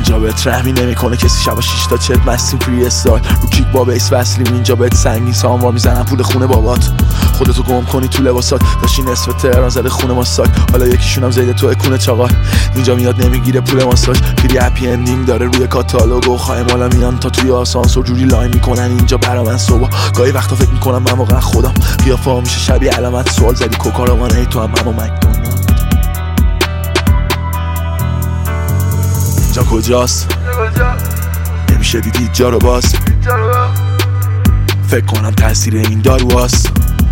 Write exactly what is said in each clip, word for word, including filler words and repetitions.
اینجا بهت رحمی نمیکنه کسی. شبا شیش تا چت مستیم فری استایل رو کیک با بیس وصلیم. اینجا بهت سنگین ساموا میزنن پول خونه بابات. خودتو گم کنی تو لباسات داشتی نصف تهران زده خونه ما ساک. حالا یکیشونم زیده تو اکونه چاقال. اینجا میاد نمیگیره پول ماساژ. فری هپی اندینگ داره روی کاتالوگ و خواهی مالا میان تا توی آسانسور جوری لاین میکنن اینجا برا من صبح. گاهی وقتا فکر میکنم من واقعا خودم. قیافه ها میشه شبیه علامت سوال زدی کوکاروان. ای تو هم اما مکدونالد. اینجا کجاست؟ نمیشه دیدی جا رو باز. فکر کنم تاثیر این دارو هست.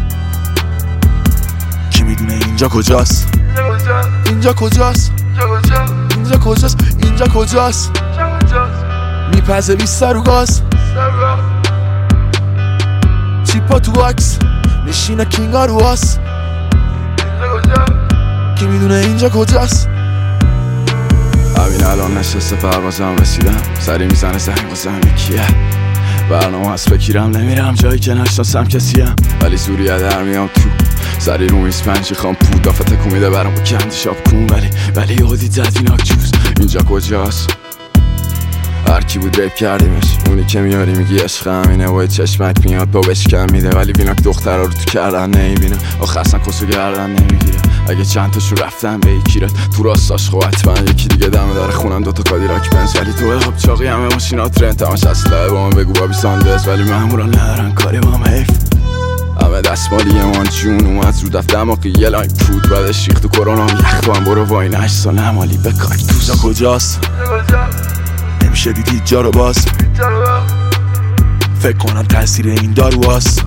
کی میدونه اینجا کجاست؟ اینجا کجاست؟ اینجا کجاست؟ اینجا کجاست؟ میپزه بیست رو گاز. چیپا تو واکس نشینه کینگا رو هست. کی میدونه اینجا کجاست؟ همین الان نشسته پروازم رسیدم. سری میزنه زنگ بازم یکیه برنامه هست بگیرم. نمیرم جایی که نشناسم کسیم ولی زوریه در میام تو. سری رو میز پنجی خام پود آفته کمیده برام با کندی شاب کن. ولی ولی یادی زدیناک جوز. اینجا کجاست؟ هرکی بود ریپ کردیمش. اونی که میاری میگی عشق همینه و چشمک میاد با بشکم میده. ولی ویناک دخترها رو تو کردن نمیبینه. آخه اصلا کسو گردن نمیگیره. اگه چند تاشو رفتم به یکیرت تو راستاش خب حتما یکی دیگه دمه داره خونم دوتا کادیلاک بنز. ولی تو حب چاقی همه ماشینات رنت همش اصله با من بگو بابی ساندرز. ولی مامورا ندارن کاری با هم حیف. همه دستمالی من جون اومد رو دفت دماغی یه لاین پود بعدش ریخت تو کرونا یخ تو هم برو واین هشت سال نمالی به کاکتوس. اینجا کجاست؟ نمیشه دیدی جا رو باز. فکر کنم تاثیر این دارو هست.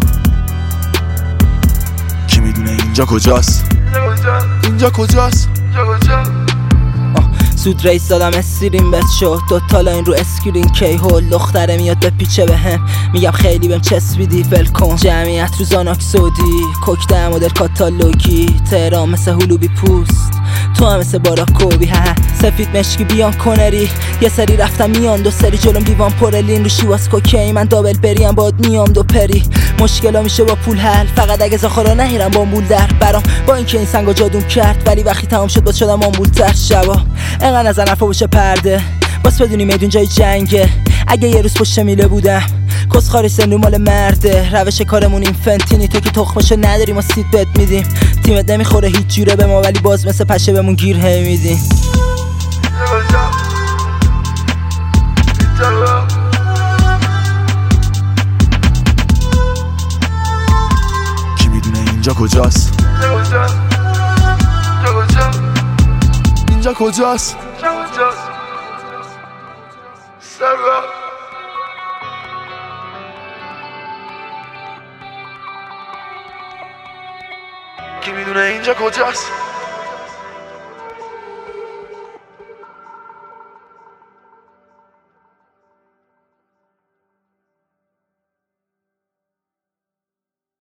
کی میدونه اینجا کجاست؟ اینجا کجاست؟ زود ریس دادم استریم بس شد دوتا لاین رو اسکرین کی هول. دختره میاد به پیچه به هم میگم خیلی بهم چسبیدی ول کن. جمعیت رو زاناک سودی کوک مدل کاتالوگی. تهران مثل هلوبی پوست تو هم مثل باراکوبی. ها سفید مشکی بیان کنری یه سری رفتم میان دو سری جلوم دیوان پرلین رو شیواز کوکی. من دابل بریم باد میام دو پری. مشکلا میشه با پول حل فقط اگه زاخارا نهیرم با مول در برام. با اینکه این سنگا جادون کرد ولی وقتی تمام شد باز شدم آمبول تر. شبا انقدر نظر نفا بشه پرده باز بدونی میدون جای جنگه. اگه یه روز پشت میله بودم کس خاری سنو مال مرده. روش کارمون این فنتینی تو که تخمشو نداری ما سید بد میدیم. تیمت نمیخوره هیچ جوره به ما ولی باز مثل پشه بهمون گیر هی میدیم. کی میدونه اینجا کجاست؟ اینجا کجاست؟ کی میدونه اینجا کجاست؟